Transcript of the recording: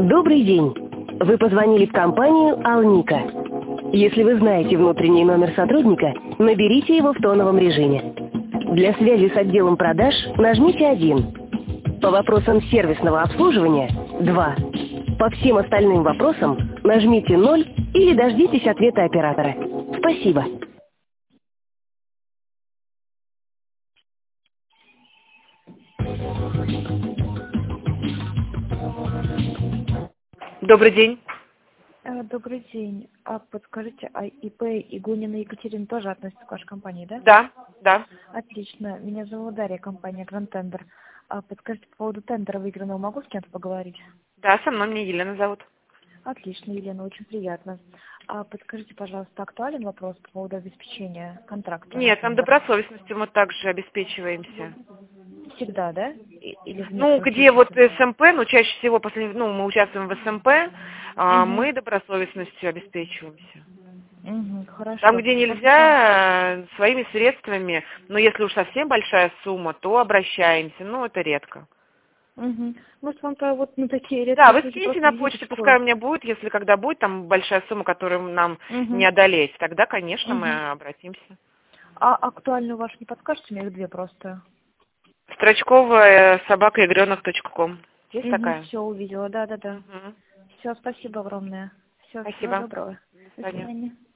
Добрый день. Вы позвонили в компанию «Алника». Если вы знаете внутренний номер сотрудника, наберите его в тоновом режиме. Для связи с отделом продаж нажмите 1. По вопросам сервисного обслуживания – 2. По всем остальным вопросам нажмите 0 или дождитесь ответа оператора. Спасибо. Добрый день. Добрый день. А подскажите, а ИП Игунина Екатерина тоже относится к вашей компании, да? Да, да. Отлично. Меня зовут Дарья, компания Grand Tender. А подскажите, по поводу тендера выигранного могу с кем-то поговорить? Да, со мной, меня Елена зовут. Отлично, Елена, очень приятно. А подскажите, пожалуйста, актуален вопрос по поводу обеспечения контракта? Нет, там добросовестностью мы также обеспечиваемся. Всегда, да? Или Ну, где вот СМП, ну, чаще всего, мы участвуем в СМП, мы добросовестностью обеспечиваемся. Хорошо. Там, где нельзя, своими средствами, но если уж совсем большая сумма, то обращаемся, но это редко. Может, вам-то вот на такие редкие Да, вы случаи скиньте просто на почту, пускай у меня будет, если когда будет там большая сумма, которую нам не одолеть, тогда, конечно, мы обратимся. А актуальную вашу не подскажете? Мне их две просто. Строчкова @игренок.com. Есть такая? Все, увидела, да. Все, спасибо огромное. Все, всего Спасибо. доброго. До свидания.